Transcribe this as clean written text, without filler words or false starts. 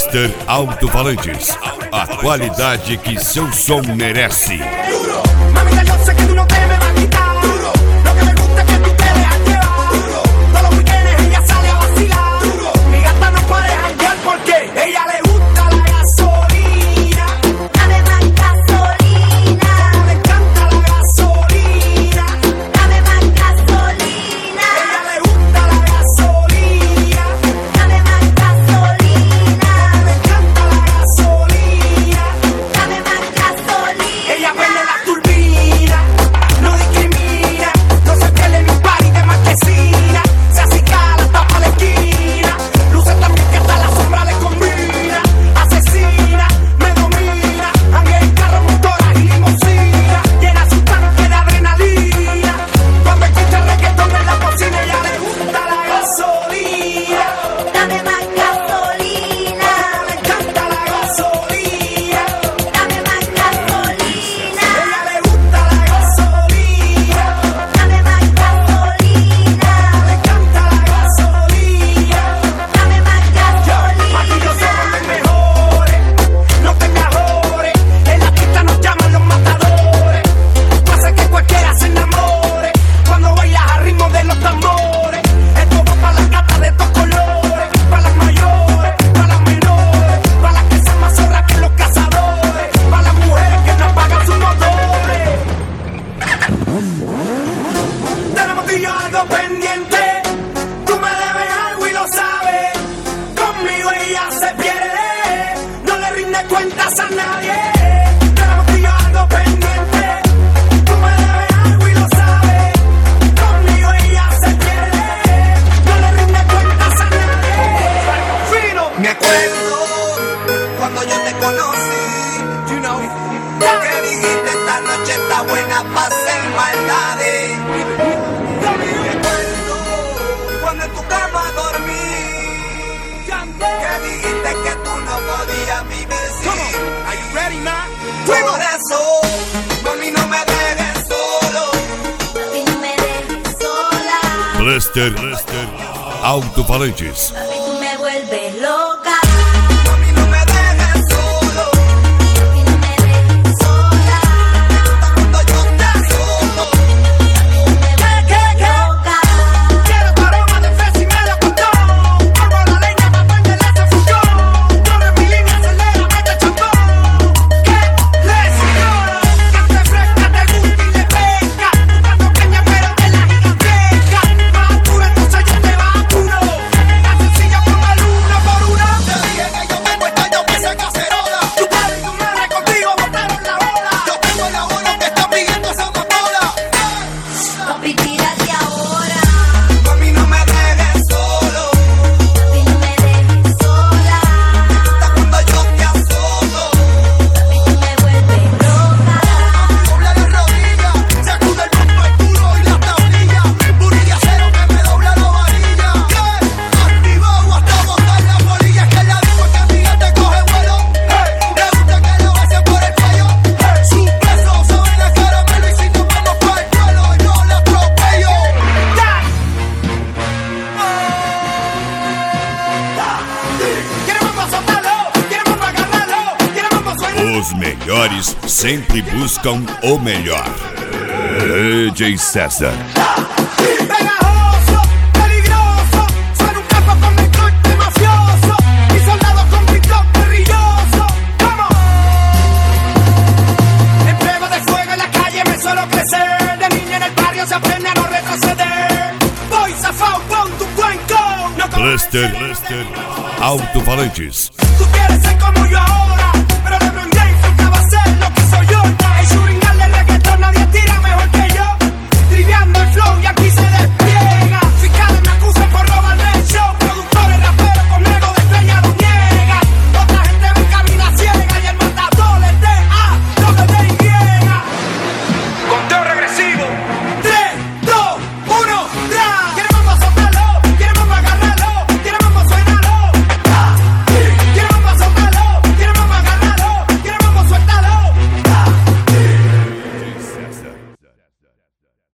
Cluster Alto-Falantes, a qualidade que seu som merece. Mamita, yo sé que tú no te me vas a quitar. Lo que me gusta es que tú te dejas llevar. Todos los weekends ella sale a vacilar. Mi gata no puede janguear porque ella le gusta la gasolina. Dame más gasolina. Le encanta la gasolina. Dame más gasolina. Ella le gusta la gasolina. Dame más gasolina. Le encanta la gasolina. Dame más gasolina. Ella prende la turbina, no discrimina, no se pierde ni un party de marquesina. Se acicala, tapa la esquina, luce también que hasta la sombra le combina. Asesina, me domina, anda en carro, motoras y limusina. Llena su tanque de adrenalina, cuando escucha reggaetón en la cocina. Ella le gusta la gasolina. Dame más gasolina. Le encanta la gasolina. Dame más gasolina. Ella le gusta la gasolina. Dame más gasolina. Le encanta la gasolina. Dame más gasolina. Aquí yo somos los mejores, no te me ajores. En la pista nos llaman los matadores. Pasa que cualquiera se enamore cuando bailas a ritmo de los tambores. Esto va para las gatas de estos colores, para las mayores, para las menores, para las que son más zorras que los cazadores, para las mujeres que no apagan sus motores. Tenemos tú y yo algo pendiente. Tú me debes algo y lo sabes. Conmigo ella se pierde. No le rinde cuentas a nadie. Tenemos tú y yo algo pendiente. Tú me debes algo y lo sabes. Conmigo ella se pierde. No le rinde cuentas a nadie. Fino. Me acuerdo cuando yo te conocí, you know, que dijiste esta noche está buena para hacer maldades. Me acuerdo cuando en tu cama dormí, que dijiste que tú no podías vivir sin. Are you ready, man? Por eso, mami, no me dejes solo. Papi, no me dejes sola. Cluster Alto-Falantes. Papi, tú me vuelves loca. Mami, no me dejes solo. Papi, no me dejes sola. Cuando yo te solo. Papi, tú me vuelves loca. Quiero tu aroma de fresa y melocotón. Pongo la leña pa' prender ese fusión. Corre mi línea, acelera, mete chambón. ¿Qué? Let's go. Cante fresca, te gusta y le pesca. Buscando peña pero de la gigantesca. Más dura, entonces yo te vacuro. La sencilla ponga uno por uno. Te dije que yo tengo esta lluvia cacerola. Tu padre y tu madre contigo botaron la bola. Yo tengo la bola que está pidiendo esa amapola. Papi, tírate ahora. Mami, no me dejes solo. Papi, no me dejes sola. Hasta cuando yo te azoto. Papi, tú me vuelves loca. Dobla las rodillas, sacude el bombo, el culo y las tablillas. Burilla cero que me dobla la varilla. Activado hasta botar la bolilla. Es que la digo que mi te coge vuelo. Le gusta que lo besen por el cuello. Su peso sobre la caramelo. Y si nos vamos para el suelo, yo la atropello. Queremos soltarlo, queremos agarrarlo, queremos sueño. Os melhores sempre buscam o melhor. DJ César. Pegajoso, peligroso, suena un capo con mi corte mafioso y soldados con grito guerrilloso. Come on. En prueba de fuego en la calle me suelo crecer. De niño en el barrio se aprende a no retroceder. Voy zafado con tu cuenco. No como Cluster Alto-Falantes. tú quieres ser como yo.